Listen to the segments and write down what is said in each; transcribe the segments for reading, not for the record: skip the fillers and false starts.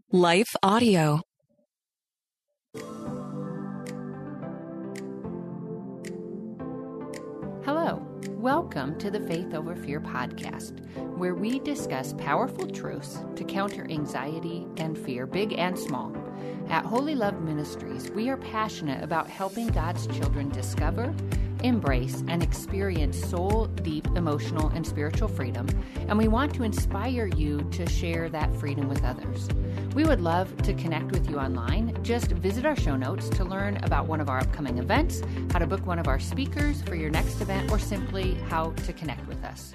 Life Audio. Hello, welcome to the Faith Over Fear podcast, where we discuss powerful truths to counter anxiety and fear, big and small. At Holy Love Ministries, we are passionate about helping God's children discover, embrace, and experience soul-deep emotional and spiritual freedom, and we want to inspire you to share that freedom with others. We would love to connect with you online. Just visit our show notes to learn about one of our upcoming events, how to book one of our speakers for your next event, or simply how to connect with us.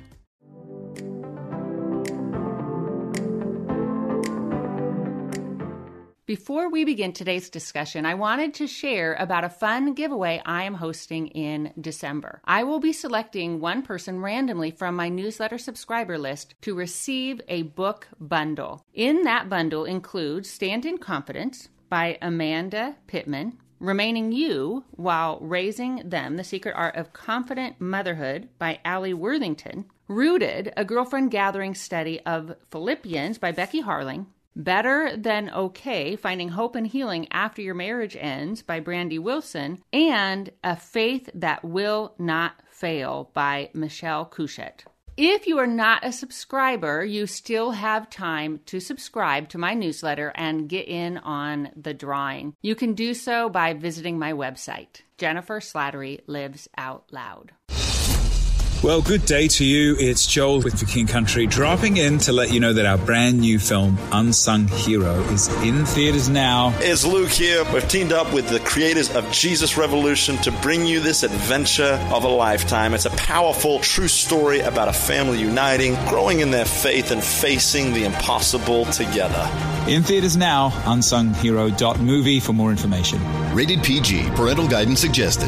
Before we begin today's discussion, I wanted to share about a fun giveaway I am hosting in December. I will be selecting one person randomly from my newsletter subscriber list to receive a book bundle. In that bundle includes Stand in Confidence by Amanda Pittman, Remaining You While Raising Them, The Secret Art of Confident Motherhood by Allie Worthington, Rooted, a Girlfriend Gathering Study of Philippians by Becky Harling, Better Than Okay, Finding Hope and Healing After Your Marriage Ends by Brandy Wilson, and A Faith That Will Not Fail by Michelle Couchette. If you are not a subscriber, you still have time to subscribe to my newsletter and get in on the drawing. You can do so by visiting my website. Jennifer Slattery Lives Out Loud. Well, good day to you. It's Joel with For King Country, dropping in to let you know that our brand new film, Unsung Hero, is in theaters now. It's Luke here. We've teamed up with the creators of Jesus Revolution to bring you this adventure of a lifetime. It's a powerful, true story about a family uniting, growing in their faith, and facing the impossible together. In theaters now, unsunghero.movie for more information. Rated PG. Parental guidance suggested.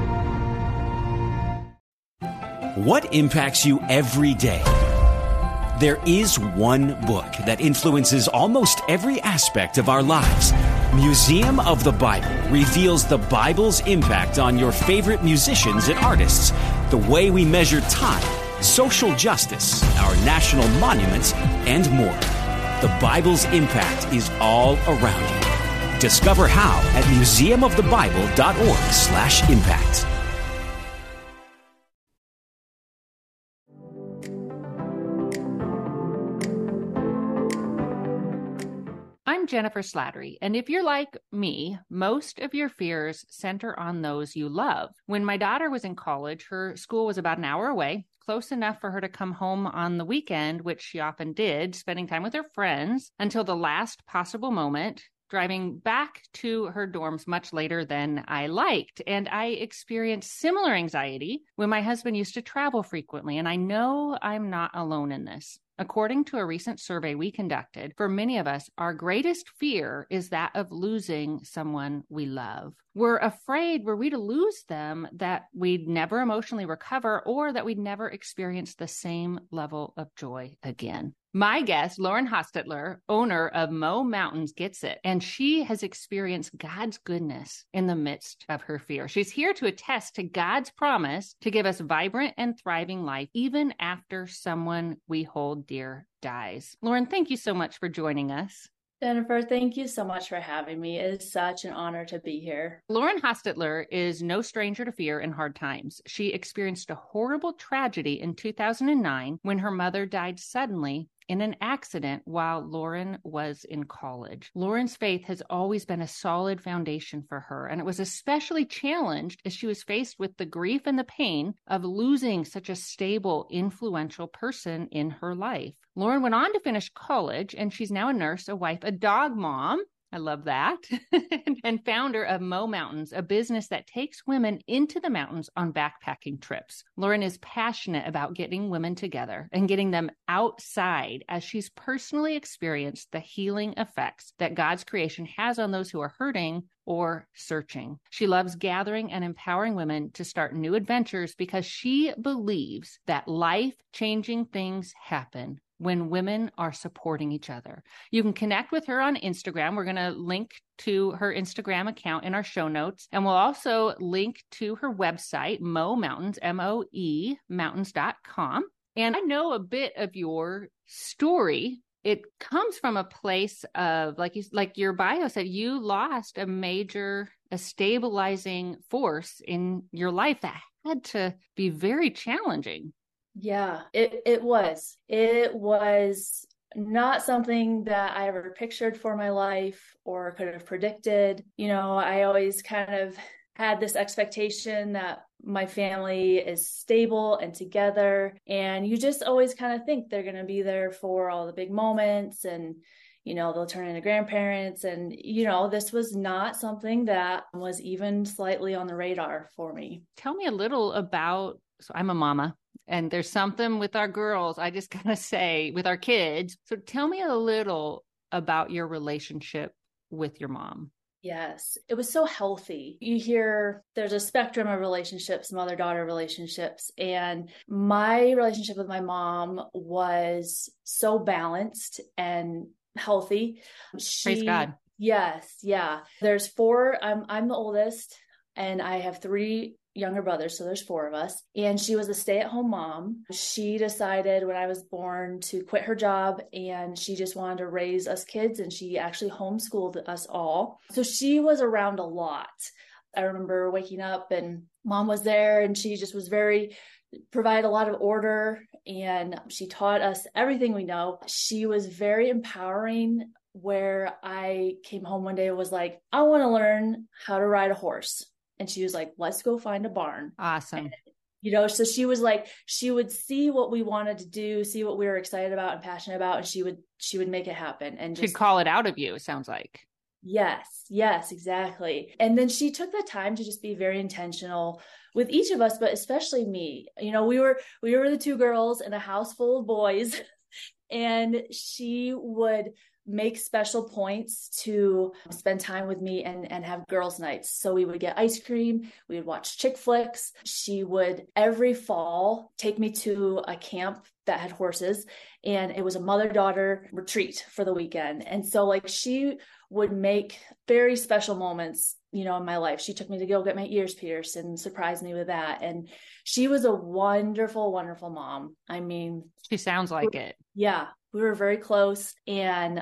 What impacts you every day? There is one book that influences almost every aspect of our lives. Museum of the Bible reveals the Bible's impact on your favorite musicians and artists, the way we measure time, social justice, our national monuments, and more. The Bible's impact is all around you. Discover how at museumofthebible.org/impact. I'm Jennifer Slattery, and if you're like me, most of your fears center on those you love. When my daughter was in college, her school was about an hour away, close enough for her to come home on the weekend, which she often did, spending time with her friends until the last possible moment, driving back to her dorms much later than I liked. And I experienced similar anxiety when my husband used to travel frequently, and I know I'm not alone in this. According to a recent survey we conducted, for many of us, our greatest fear is that of losing someone we love. We're afraid were we to lose them that we'd never emotionally recover or that we'd never experience the same level of joy again. My guest, Lauren Hostetler, owner of Mo Mountains, gets it, and she has experienced God's goodness in the midst of her fear. She's here to attest to God's promise to give us vibrant and thriving life even after someone we hold dear dies. Lauren, thank you so much for joining us. Jennifer, thank you so much for having me. It is such an honor to be here. Lauren Hostetler is no stranger to fear and hard times. She experienced a horrible tragedy in 2009 when her mother died suddenly in an accident while Lauren was in college. Lauren's faith has always been a solid foundation for her, and it was especially challenged as she was faced with the grief and the pain of losing such a stable, influential person in her life. Lauren went on to finish college, and she's now a nurse, a wife, a dog mom. I love that. And founder of Mo Mountains, a business that takes women into the mountains on backpacking trips. Lauren is passionate about getting women together and getting them outside as she's personally experienced the healing effects that God's creation has on those who are hurting or searching. She loves gathering and empowering women to start new adventures because she believes that life-changing things happen when women are supporting each other. You can connect with her on Instagram. We're going to link to her Instagram account in our show notes. And we'll also link to her website, Mo Mountains, MOE, mountains.com. And I know a bit of your story it comes from a place of, like your bio said, you lost a stabilizing force in your life that had to be very challenging. Yeah, it was. It was not something that I ever pictured for my life or could have predicted. I always kind of had this expectation that my family is stable and together, and you just always kind of think they're going to be there for all the big moments, and they'll turn into grandparents, and this was not something that was even slightly on the radar for me. Tell me a little about, so I'm a mama, and there's something with our girls, I just gotta say, with our kids. So tell me a little about your relationship with your mom. Yes, it was so healthy. You hear there's a spectrum of relationships, mother-daughter relationships, and my relationship with my mom was so balanced and healthy. Praise God. Yes, yeah. There's four. I'm the oldest, and I have three younger brothers, so there's four of us. And she was a stay-at-home mom. She decided when I was born to quit her job, and she just wanted to raise us kids, and she actually homeschooled us all. So she was around a lot. I remember waking up and mom was there, and she just was provide a lot of order, and she taught us everything we know. She was very empowering, where I came home one day and was like, I want to learn how to ride a horse. And she was like, let's go find a barn. Awesome. And, so she was like, she would see what we wanted to do, see what we were excited about and passionate about, and she would make it happen. And she'd call it out of you, it sounds like. Yes, exactly. And then she took the time to just be very intentional with each of us, but especially me. We were the two girls in a house full of boys, and she would make special points to spend time with me and have girls' nights. So we would get ice cream, we would watch chick flicks. She would every fall take me to a camp that had horses, and it was a mother-daughter retreat for the weekend. And so she would make very special moments, in my life. She took me to go get my ears pierced and surprised me with that. And she was a wonderful, wonderful mom. I mean, she sounds like it. Yeah. We were very close, and,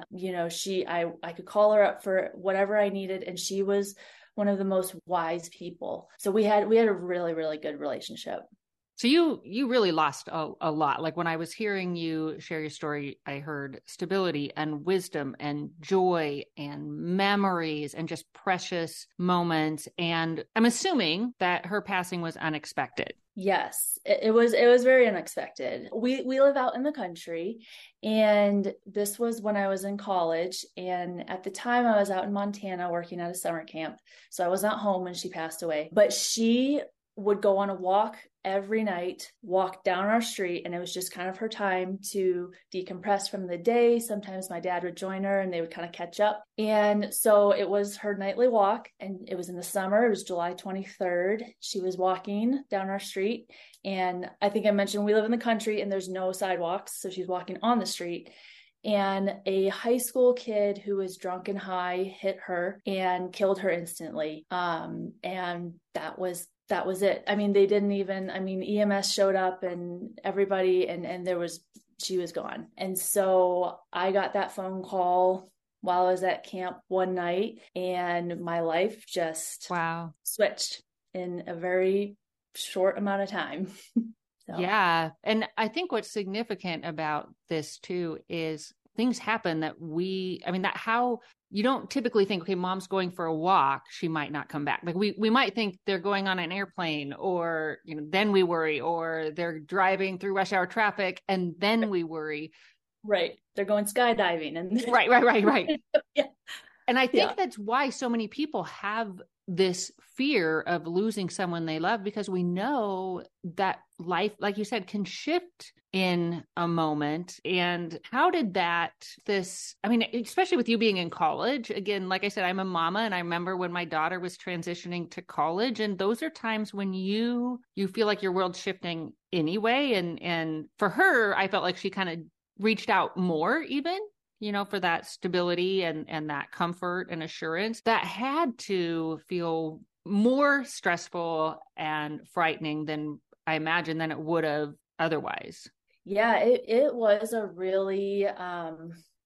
I could call her up for whatever I needed. And she was one of the most wise people. So we had a really, really good relationship. So you really lost a lot. Like when I was hearing you share your story, I heard stability and wisdom and joy and memories and just precious moments. And I'm assuming that her passing was unexpected. Yes, it was very unexpected. We live out in the country, and this was when I was in college. And at the time I was out in Montana working at a summer camp. So I was not home when she passed away, but she would go on a walk every night, walk down our street, and it was just kind of her time to decompress from the day. Sometimes my dad would join her and they would kind of catch up. And so it was her nightly walk, and it was in the summer. It was July 23rd. She was walking down our street, and I think I mentioned we live in the country and there's no sidewalks, so she's walking on the street. And a high school kid who was drunk and high hit her and killed her instantly. And that was it. I mean, EMS showed up and everybody, and she was gone. And so I got that phone call while I was at camp one night, and my life just switched in a very short amount of time. So. Yeah. And I think what's significant about this too is things happen that how you don't typically think, okay, mom's going for a walk, she might not come back. Like we might think they're going on an airplane, or, then we worry, or they're driving through rush hour traffic and then we worry. Right. They're going skydiving and right. Yeah. And I think that's why so many people have this fear of losing someone they love, because we know that life, like you said, can shift in a moment. And how did especially with you being in college, again, like I said, I'm a mama, and I remember when my daughter was transitioning to college, and those are times when you feel like your world's shifting anyway. And for her, I felt like she kind of reached out more even, for that stability and that comfort and assurance that had to feel more stressful and frightening than I imagine than it would have otherwise. Yeah, it was a really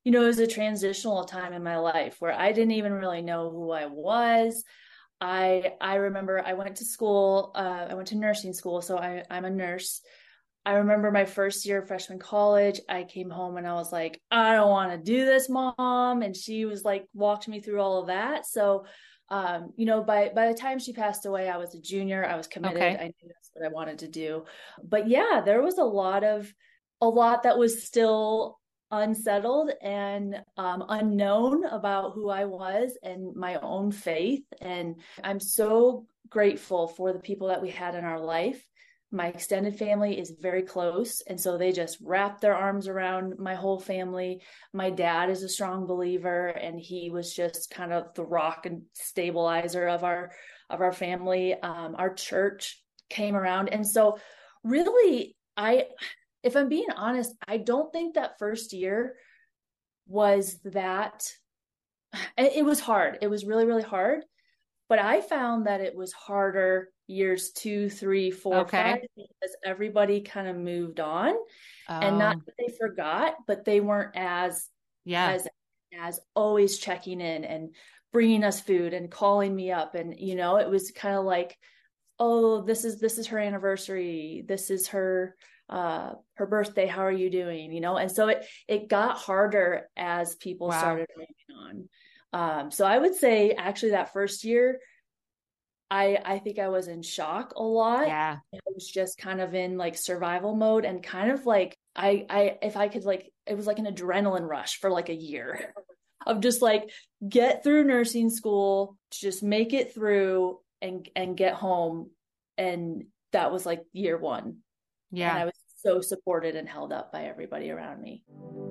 it was a transitional time in my life where I didn't even really know who I was. I remember I went to school, I went to nursing school. So I'm a nurse. I remember my first year of freshman college, I came home and I was like, I don't want to do this, Mom. And she was like, walked me through all of that. So, by the time she passed away, I was a junior, I was committed. Okay. I knew that's what I wanted to do. But yeah, there was a lot that was still unsettled and unknown about who I was and my own faith. And I'm so grateful for the people that we had in our life. My extended family is very close. And so they just wrapped their arms around my whole family. My dad is a strong believer, and he was just kind of the rock and stabilizer of our family. Our church came around. And so really, if I'm being honest, I don't think that first year was that, it was hard. It was really, really hard. But I found that it was harder years 2, 3, 4, 5, because everybody kind of moved on. And not that they forgot, but they weren't as always checking in and bringing us food and calling me up. And, it was kind of like, oh, this is her anniversary. This is her birthday. How are you doing? And so it got harder as people started moving on. So I would say actually that first year, I think I was in shock a lot. Yeah. I was just kind of in like survival mode, and kind of like, if I could, like, it was like an adrenaline rush for like a year of just like, get through nursing school, just make it through and get home. And that was like year 1. Yeah. And I was so supported and held up by everybody around me.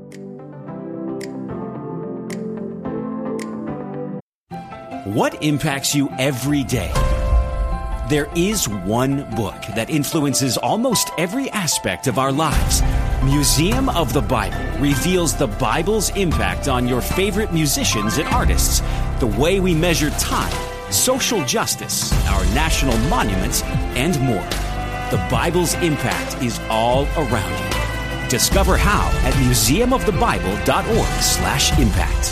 What impacts you every day? There is one book that influences almost every aspect of our lives. Museum of the Bible reveals the Bible's impact on your favorite musicians and artists, the way we measure time, social justice, our national monuments, and more. The Bible's impact is all around you. Discover how at museumofthebible.org/impact.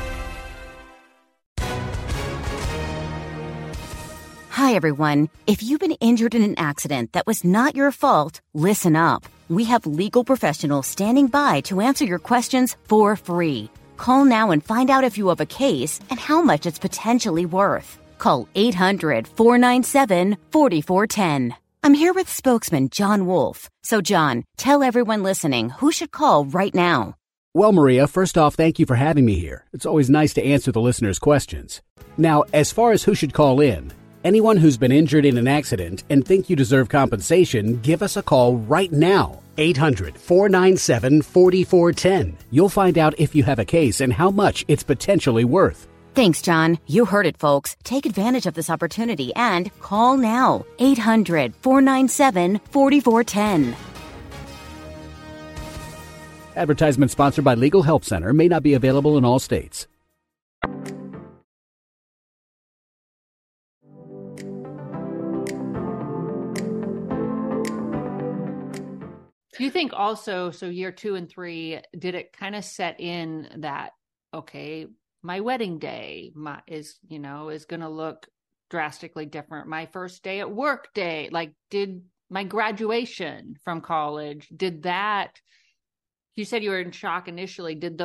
Hi, everyone. If you've been injured in an accident that was not your fault, listen up. We have legal professionals standing by to answer your questions for free. Call now and find out if you have a case and how much it's potentially worth. Call 800-497-4410. I'm here with spokesman John Wolf. So, John, tell everyone listening who should call right now. Well, Maria, first off, thank you for having me here. It's always nice to answer the listeners' questions. Now, as far as who should call in, anyone who's been injured in an accident and think you deserve compensation, give us a call right now. 800-497-4410. You'll find out if you have a case and how much it's potentially worth. Thanks, John. You heard it, folks. Take advantage of this opportunity and call now. 800-497-4410. Advertisement sponsored by Legal Help Center. May not be available in all states. Do you think also, so year 2 and 3, did it kind of set in that, okay, my wedding day is going to look drastically different. My first day at work day, like, did my graduation from college, did that, you said you were in shock initially. Did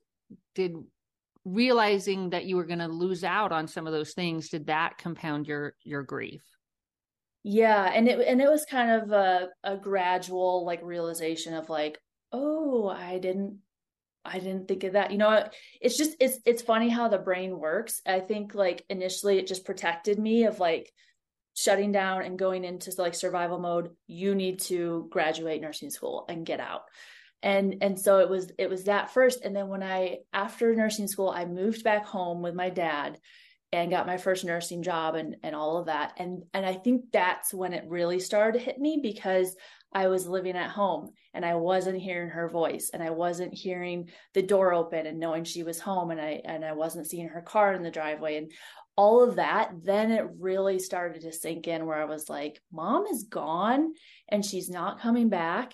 realizing that you were going to lose out on some of those things, did that compound your grief? Yeah. And it was kind of a gradual like realization of like, oh, I didn't think of that. It's funny how the brain works. I think like initially it just protected me of like shutting down and going into like survival mode. You need to graduate nursing school and get out. And so it was that first. And then after nursing school, I moved back home with my dad and got my first nursing job and all of that. And I think that's when it really started to hit me, because I was living at home and I wasn't hearing her voice, and I wasn't hearing the door open and knowing she was home, and I wasn't seeing her car in the driveway and all of that. Then it really started to sink in, where I was like, Mom is gone and she's not coming back.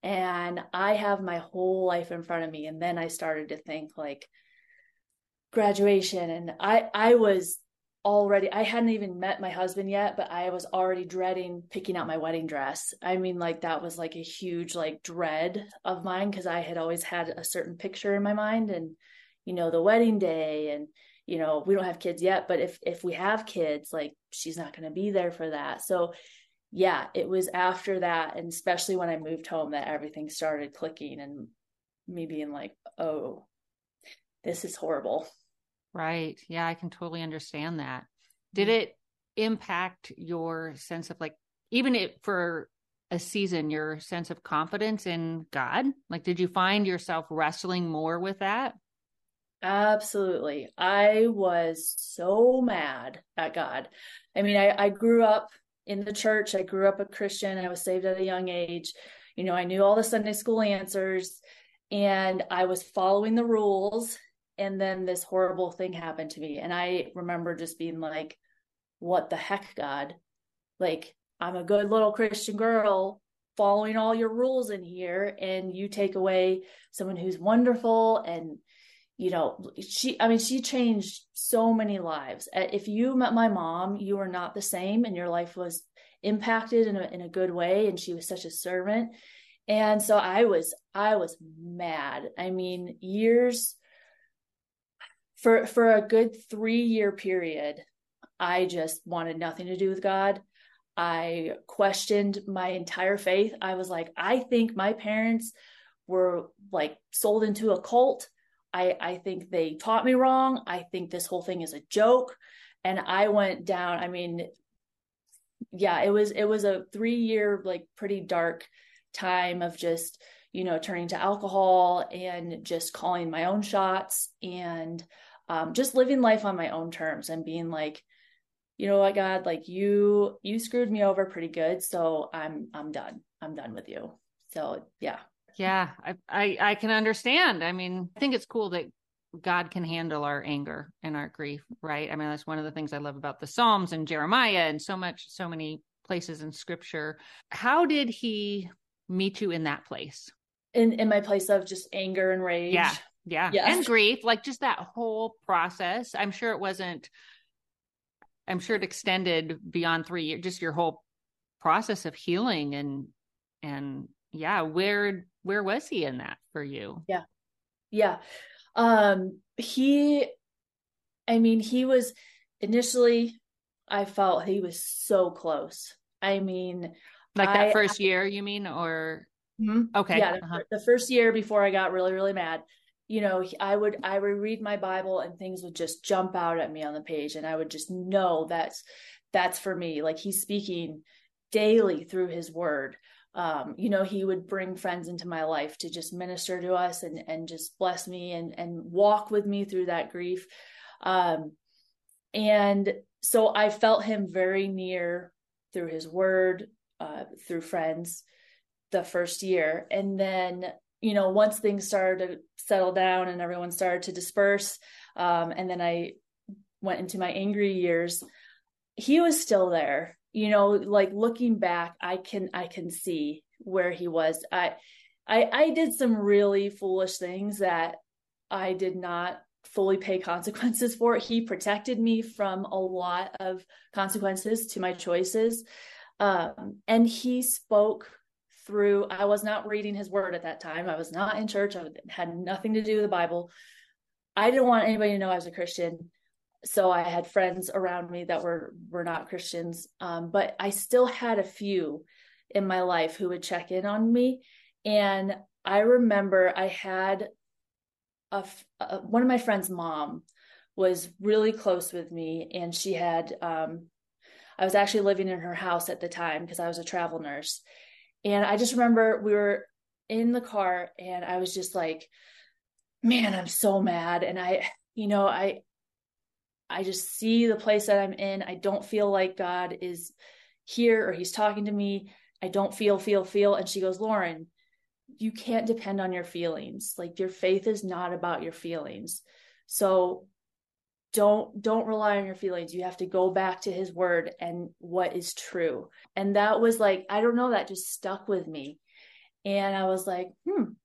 And I have my whole life in front of me. And then I started to think like graduation. And I was already, I hadn't even met my husband yet, but I was already dreading picking out my wedding dress. I mean, like that was like a huge like dread of mine, because I had always had a certain picture in my mind, and, you know, the wedding day, and, you know, we don't have kids yet, but if we have kids, like she's not going to be there for that. So yeah, it was after that, and especially when I moved home, that everything started clicking and me being like, oh, this is horrible. Right. Yeah, I can totally understand that. Did it impact your sense of like, even if for a season, your sense of confidence in God? Like, did you find yourself wrestling more with that? Absolutely. I was so mad at God. I mean, I grew up in the church. I grew up a Christian. I was saved at a young age. You know, I knew all the Sunday school answers, and I was following the rules. And then this horrible thing happened to me. And I remember just being like, what the heck, God? Like, I'm a good little Christian girl following all your rules in here, and you take away someone who's wonderful. And, you know, she changed so many lives. If you met my mom, you were not the same, and your life was impacted in a good way. And she was such a servant. And so I was mad. I mean, years, for a good 3-year period, I just wanted nothing to do with God. I questioned my entire faith. I was like, I think my parents were like sold into a cult. I think they taught me wrong. I think this whole thing is a joke. And I went down. I mean, yeah, it was a 3-year, like pretty dark time of just, you know, turning to alcohol and just calling my own shots, and just living life on my own terms, and being like, you know what, God, like you screwed me over pretty good. So I'm done. I'm done with you. So yeah. Yeah, I can understand. I mean, I think it's cool that God can handle our anger and our grief, right? I mean, that's one of the things I love about the Psalms and Jeremiah and so many places in scripture. How did he meet you in that place? In my place of just anger and rage. Yeah. Yes. And grief, like just that whole process. I'm sure it extended beyond 3 years, just your whole process of healing and yeah, where was he in that for you? Yeah. Yeah. He was initially, I felt he was so close. I mean, like that first year, you mean, or? Mm-hmm. Okay. Yeah. The first year before I got really, really mad, you know, I would read my Bible and things would just jump out at me on the page. And I would just know that's for me. Like, he's speaking daily through his word. You know, he would bring friends into my life to just minister to us and just bless me and walk with me through that grief. And so I felt him very near through his word, through friends the first year. And then, you know, once things started to settle down and everyone started to disperse, and then I went into my angry years, he was still there. You know, like looking back, I can see where he was. I did some really foolish things that I did not fully pay consequences for. He protected me from a lot of consequences to my choices. And he spoke through, I was not reading his word at that time. I was not in church. I had nothing to do with the Bible. I didn't want anybody to know I was a Christian. So I had friends around me that were not Christians. But I still had a few in my life who would check in on me. And I remember I had one of my friend's mom was really close with me. And she had, I was actually living in her house at the time because I was a travel nurse. And I just remember we were in the car and I was just like, man, I'm so mad. And I just see the place that I'm in. I don't feel like God is here or he's talking to me. I don't feel. And she goes, Lauren, you can't depend on your feelings. Like, your faith is not about your feelings. So don't rely on your feelings. You have to go back to his word and what is true. And that was like, I don't know, that just stuck with me. And I was like,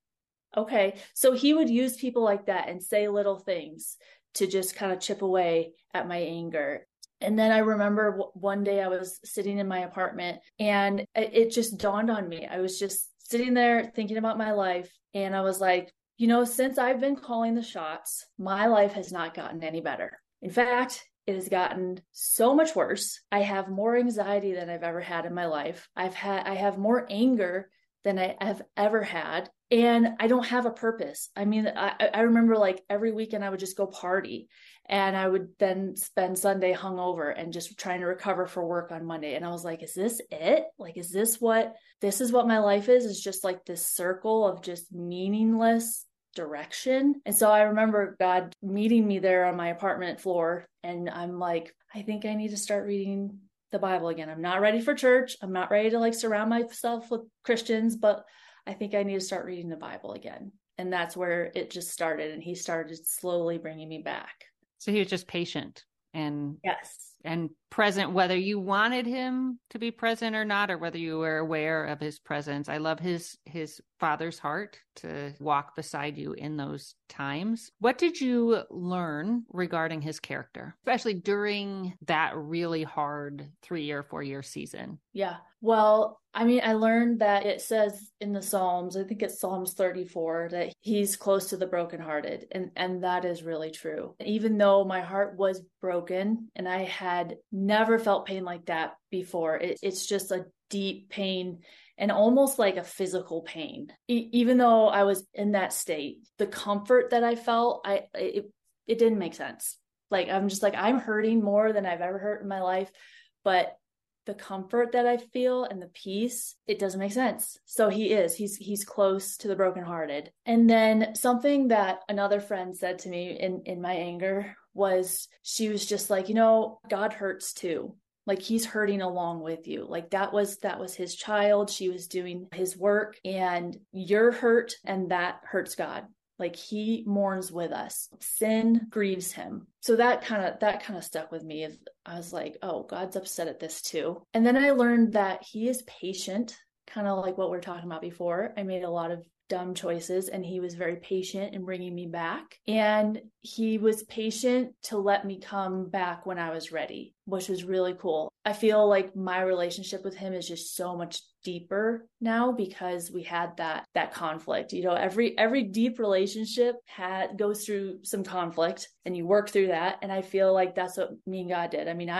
okay. So he would use people like that and say little things to just kind of chip away at my anger. And then I remember one day I was sitting in my apartment and it just dawned on me. I was just sitting there thinking about my life. And I was like, since I've been calling the shots, my life has not gotten any better. In fact, it has gotten so much worse. I have more anxiety than I've ever had in my life. I have more anger than I have ever had. And I don't have a purpose. I mean, I remember like every weekend I would just go party and I would then spend Sunday hungover and just trying to recover for work on Monday. And I was like, is this it? Like, is this what my life is? It's just like this circle of just meaningless direction. And so I remember God meeting me there on my apartment floor. And I'm like, I think I need to start reading the Bible again. I'm not ready for church. I'm not ready to like surround myself with Christians, but I think I need to start reading the Bible again. And that's where it just started. And he started slowly bringing me back. So he was just patient and yes, and present, whether you wanted him to be present or not, or whether you were aware of his presence. I love his father's heart to walk beside you in those times. What did you learn regarding his character, especially during that really hard 3-year, 4-year season? Yeah. Well, I mean, I learned that it says in the Psalms, I think it's Psalms 34, that he's close to the brokenhearted. And that is really true. Even though my heart was broken and I had never felt pain like that before, it's just a deep pain and almost like a physical pain. Even though I was in that state, the comfort that I felt, it didn't make sense. Like, I'm just like, I'm hurting more than I've ever hurt in my life, but the comfort that I feel and the peace, it doesn't make sense. So he's close to the brokenhearted. And then something that another friend said to me in my anger was, she was just like, God hurts too. Like, he's hurting along with you. Like, that was his child. She was doing his work and you're hurt, and that hurts God. Like, he mourns with us. Sin grieves him. So that kind of stuck with me. I was like, oh, God's upset at this too. And then I learned that he is patient, kind of like what we were talking about before. I made a lot of dumb choices and he was very patient in bringing me back. And he was patient to let me come back when I was ready, which was really cool. I feel like my relationship with him is just so much deeper now because we had that conflict. Every deep relationship goes through some conflict and you work through that. And I feel like that's what me and God did. I mean,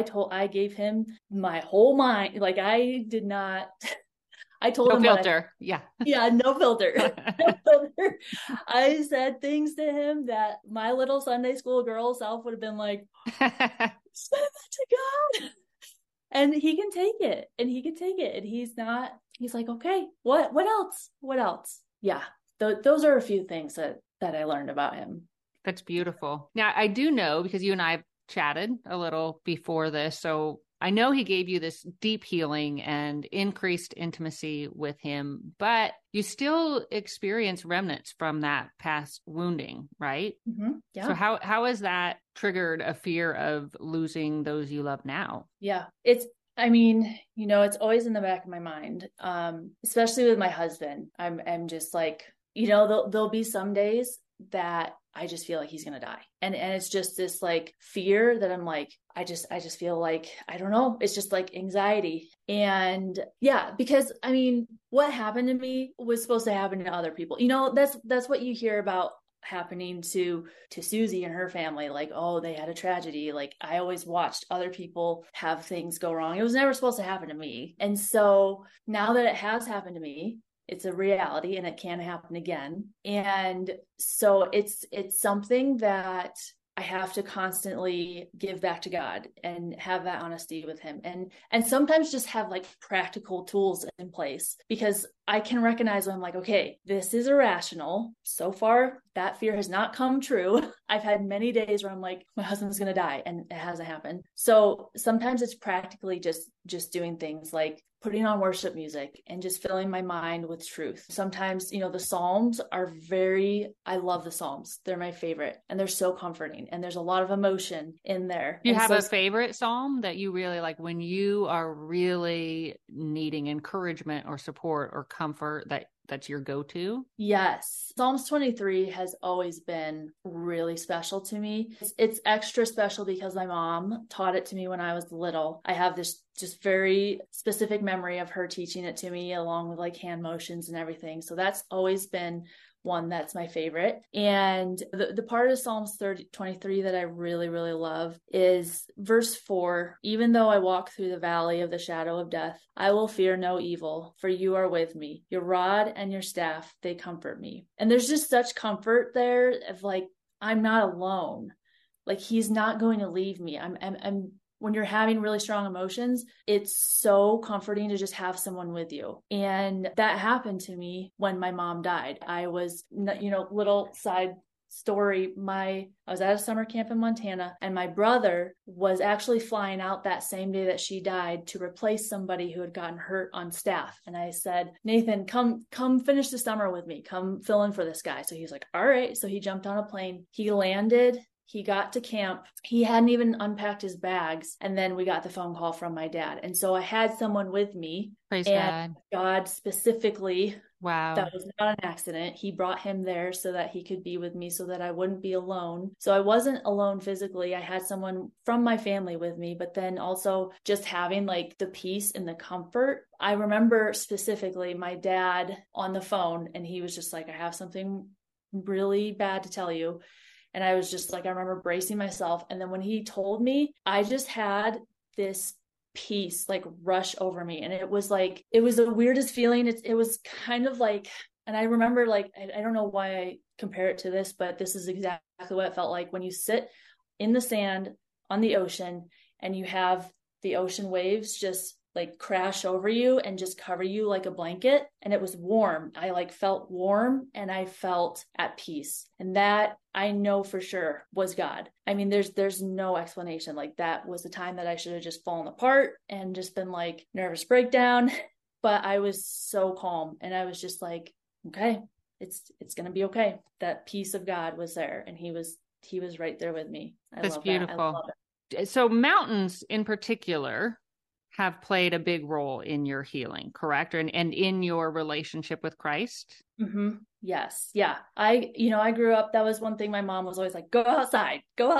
I gave him my whole mind. Like, I told him no filter. Yeah, no filter. No filter. I said things to him that my little Sunday school girl self would have been like, send that to God. And he can take it. And he's like, okay, what else? Yeah. Those are a few things that I learned about him. That's beautiful. Now, I do know, because you and I have chatted a little before this, so I know he gave you this deep healing and increased intimacy with him, but you still experience remnants from that past wounding, right? Mm-hmm. Yeah. So how has that triggered a fear of losing those you love now? Yeah. It's always in the back of my mind, especially with my husband. I'm just like, there'll be some days that I just feel like he's going to die. And it's just this like fear that I'm like, I just feel like, I don't know. It's just like anxiety. And yeah, because I mean, what happened to me was supposed to happen to other people. That's what you hear about happening to Susie and her family. Like, oh, they had a tragedy. Like, I always watched other people have things go wrong. It was never supposed to happen to me. And so now that it has happened to me, it's a reality and it can happen again. And so it's something that I have to constantly give back to God and have that honesty with him. And sometimes just have like practical tools in place, because I can recognize when I'm like, okay, this is irrational. So far, that fear has not come true. I've had many days where I'm like, my husband's going to die, and it hasn't happened. So sometimes it's practically just doing things like putting on worship music and just filling my mind with truth. Sometimes, the Psalms are I love the Psalms. They're my favorite, and they're so comforting, and there's a lot of emotion in there. Do you have a favorite Psalm that you really like when you are really needing encouragement or support or comfort, that that's your go-to? Yes. Psalms 23 has always been really special to me. It's extra special because my mom taught it to me when I was little. I have this just very specific memory of her teaching it to me, along with like hand motions and everything. So that's always been one that's my favorite. And the part of Psalms 23 that I really, really love is verse 4. Even though I walk through the valley of the shadow of death, I will fear no evil, for you are with me. Your rod and your staff, they comfort me. And there's just such comfort there of like, I'm not alone. Like, he's not going to leave me. I'm when you're having really strong emotions, it's so comforting to just have someone with you. And that happened to me when my mom died. I was, little side story, I was at a summer camp in Montana, and my brother was actually flying out that same day that she died to replace somebody who had gotten hurt on staff. And I said, Nathan, come finish the summer with me. Come fill in for this guy. So he's like, all right. So he jumped on a plane. He landed. He got to camp. He hadn't even unpacked his bags. And then we got the phone call from my dad. And so I had someone with me. Praise God. God specifically, wow, that was not an accident. He brought him there so that he could be with me, so that I wouldn't be alone. So I wasn't alone physically. I had someone from my family with me, but then also just having like the peace and the comfort. I remember specifically my dad on the phone, and he was just like, I have something really bad to tell you. And I was just like, I remember bracing myself. And then when he told me, I just had this peace like rush over me. And it was the weirdest feeling. It was kind of like, and I remember like, I don't know why I compare it to this, but this is exactly what it felt like when you sit in the sand on the ocean and you have the ocean waves just like crash over you and just cover you like a blanket. And it was warm. I like felt warm and I felt at peace. And that I know for sure was God. I mean, there's no explanation. Like, that was the time that I should have just fallen apart and just been like nervous breakdown. But I was so calm, and I was just like, okay, it's going to be okay. That peace of God was there, and he was right there with me. That's beautiful. I love it. So mountains in particular have played a big role in your healing, correct? And in your relationship with Christ? Mm-hmm. Yes. Yeah. I grew up, that was one thing my mom was always like, go outside.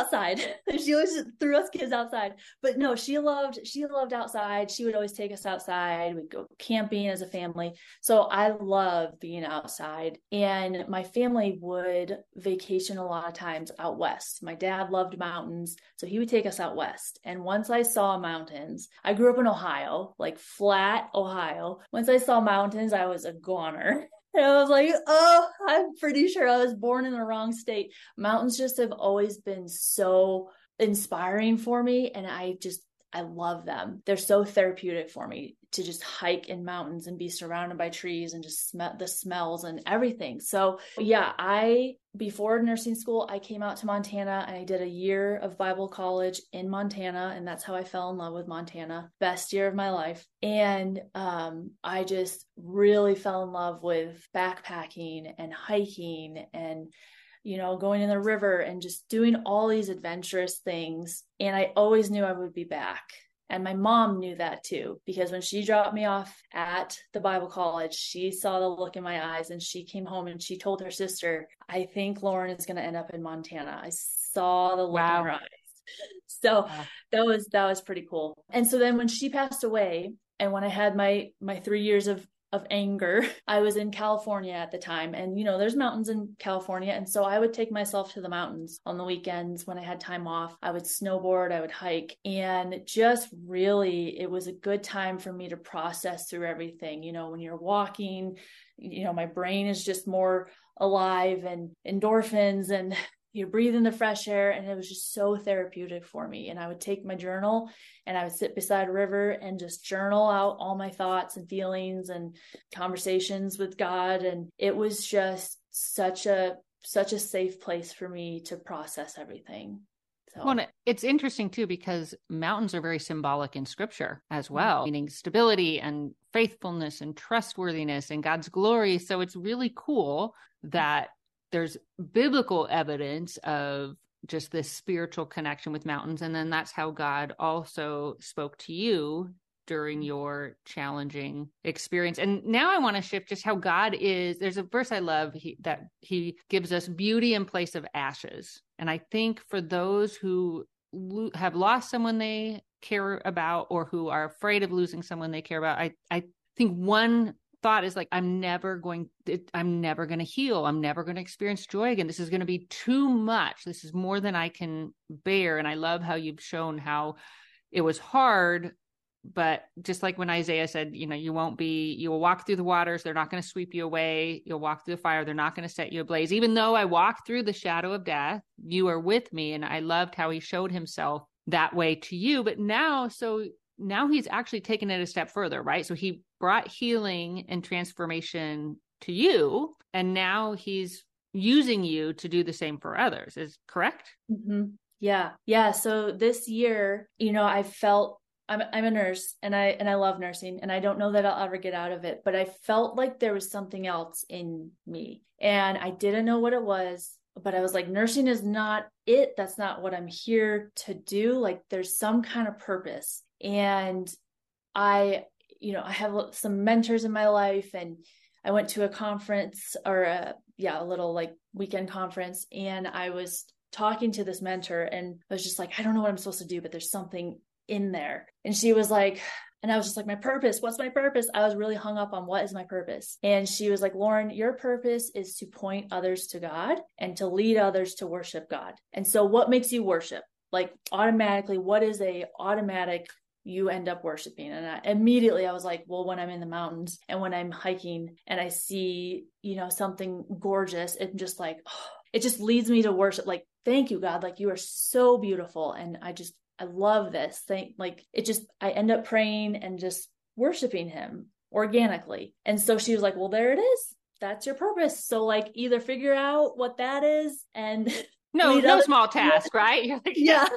She always threw us kids outside. But no, she loved outside. She would always take us outside. We'd go camping as a family. So I love being outside. And my family would vacation a lot of times out west. My dad loved mountains, so he would take us out west. And once I saw mountains, I grew up in Ohio, like flat Ohio. Once I saw mountains, I was a goner. And I was like, oh, I'm pretty sure I was born in the wrong state. Mountains just have always been so inspiring for me. And I love them. They're so therapeutic for me to just hike in mountains and be surrounded by trees and just smell the smells and everything. So yeah, before nursing school, I came out to Montana and I did a year of Bible college in Montana. And that's how I fell in love with Montana. Best year of my life. And I just really fell in love with backpacking and hiking and going in the river and just doing all these adventurous things. And I always knew I would be back. And my mom knew that too, because when she dropped me off at the Bible college, she saw the look in my eyes and she came home and she told her sister, I think Lauren is going to end up in Montana. I saw the look in her eyes. So that was pretty cool. And so then when she passed away and when I had my 3 years of anger, I was in California at the time, and there's mountains in California, and so I would take myself to the mountains on the weekends when I had time off. I would snowboard, I would hike, and just really it was a good time for me to process through everything. When you're walking, my brain is just more alive and endorphins, and you breathe in the fresh air, and it was just so therapeutic for me. And I would take my journal and I would sit beside a river and just journal out all my thoughts and feelings and conversations with God. And it was just such a safe place for me to process everything. So. Well, it's interesting too, because mountains are very symbolic in scripture as well, meaning stability and faithfulness and trustworthiness and God's glory. So it's really cool that there's biblical evidence of just this spiritual connection with mountains. And then that's how God also spoke to you during your challenging experience. And now I want to shift just how God is. There's a verse I love that he gives us beauty in place of ashes. And I think for those who have lost someone they care about, or who are afraid of losing someone they care about, I think one thought is like, I'm never going to heal. I'm never going to experience joy again. This is going to be too much. This is more than I can bear. And I love how you've shown how it was hard, but just like when Isaiah said, you will walk through the waters. They're not going to sweep you away. You'll walk through the fire. They're not going to set you ablaze. Even though I walk through the shadow of death, you are with me. And I loved how he showed himself that way to you. But now he's actually taken it a step further, right? So he brought healing and transformation to you, and now he's using you to do the same for others. Is correct? Mm-hmm. Yeah. So this year, I felt I'm a nurse, and I love nursing, and I don't know that I'll ever get out of it, but I felt like there was something else in me, and I didn't know what it was. But I was like, nursing is not it. That's not what I'm here to do. Like, there's some kind of purpose. And I have some mentors in my life, and I went to a conference, or a little like weekend conference. And I was talking to this mentor, and I was just like, I don't know what I'm supposed to do, but there's something in there. And she was like, and I was just like, my purpose, what's my purpose? I was really hung up on what is my purpose. And she was like, Lauren, your purpose is to point others to God and to lead others to worship God. And so what makes you worship? Like, automatically, what is a automatic you end up worshiping? And I was like, well, when I'm in the mountains and when I'm hiking and I see, something gorgeous, it just like, it just leads me to worship. Like, thank you, God. Like, you are so beautiful. And I love this thing. Like, I end up praying and just worshiping him organically. And so she was like, well, there it is. That's your purpose. So like, either figure out what that is and no small task, right? You're like, yeah.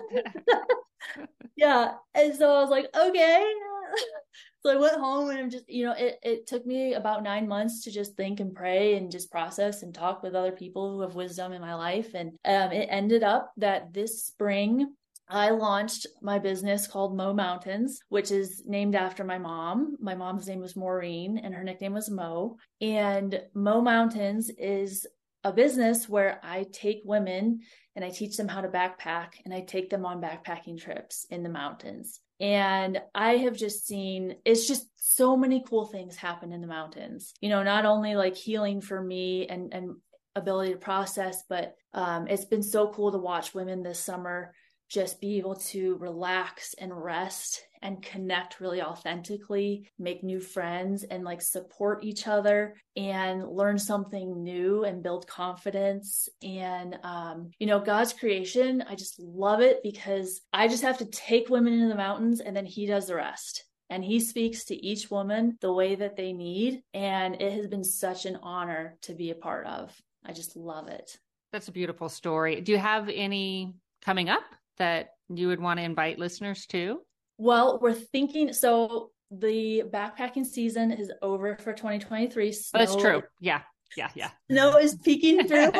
Yeah. And so I was like, okay. So I went home, and I'm just, it took me about 9 months to just think and pray and just process and talk with other people who have wisdom in my life. And it ended up that this spring, I launched my business called Mo Mountains, which is named after my mom. My mom's name was Maureen, and her nickname was Mo. And Mo Mountains is a business where I take women and I teach them how to backpack, and I take them on backpacking trips in the mountains. And I have just seen, it's just so many cool things happen in the mountains, not only like healing for me and ability to process, but it's been so cool to watch women this summer just be able to relax and rest and connect really authentically, make new friends, and like support each other and learn something new and build confidence. And, God's creation, I just love it, because I just have to take women into the mountains, and then he does the rest. And he speaks to each woman the way that they need. And it has been such an honor to be a part of. I just love it. That's a beautiful story. Do you have any coming up that you would want to invite listeners to? Well, we're thinking, so the backpacking season is over for 2023. That's true. Yeah. Snow is peeking through.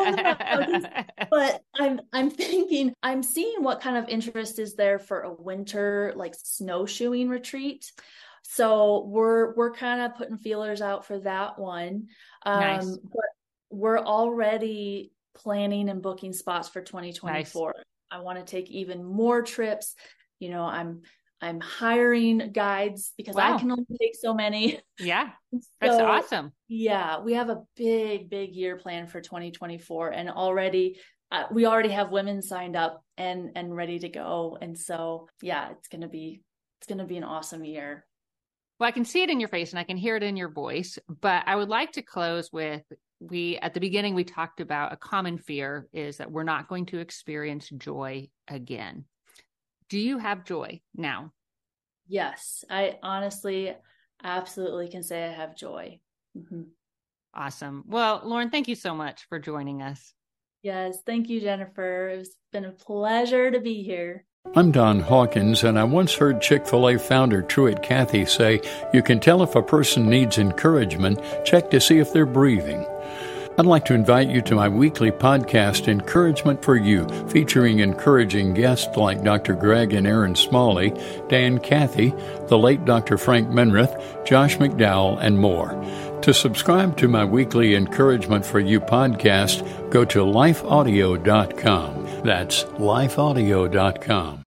But I'm thinking, I'm seeing what kind of interest is there for a winter, like snowshoeing retreat. So we're kind of putting feelers out for that one. Nice. But we're already planning and booking spots for 2024. Nice. I want to take even more trips. I'm hiring guides because I can only take so many. Yeah. That's awesome. Yeah. We have a big year planned for 2024, and we already have women signed up and ready to go. And so, yeah, it's going to be an awesome year. Well, I can see it in your face and I can hear it in your voice, but I would like to close with, at the beginning, we talked about a common fear is that we're not going to experience joy again. Do you have joy now? Yes, I honestly, absolutely can say I have joy. Mm-hmm. Awesome. Well, Lauren, thank you so much for joining us. Yes, thank you, Jennifer. It's been a pleasure to be here. I'm Don Hawkins, and I once heard Chick-fil-A founder Truett Cathy say, you can tell if a person needs encouragement, check to see if they're breathing. I'd like to invite you to my weekly podcast, Encouragement for You, featuring encouraging guests like Dr. Greg and Aaron Smalley, Dan Cathy, the late Dr. Frank Menrith, Josh McDowell, and more. To subscribe to my weekly Encouragement for You podcast, go to lifeaudio.com. That's lifeaudio.com.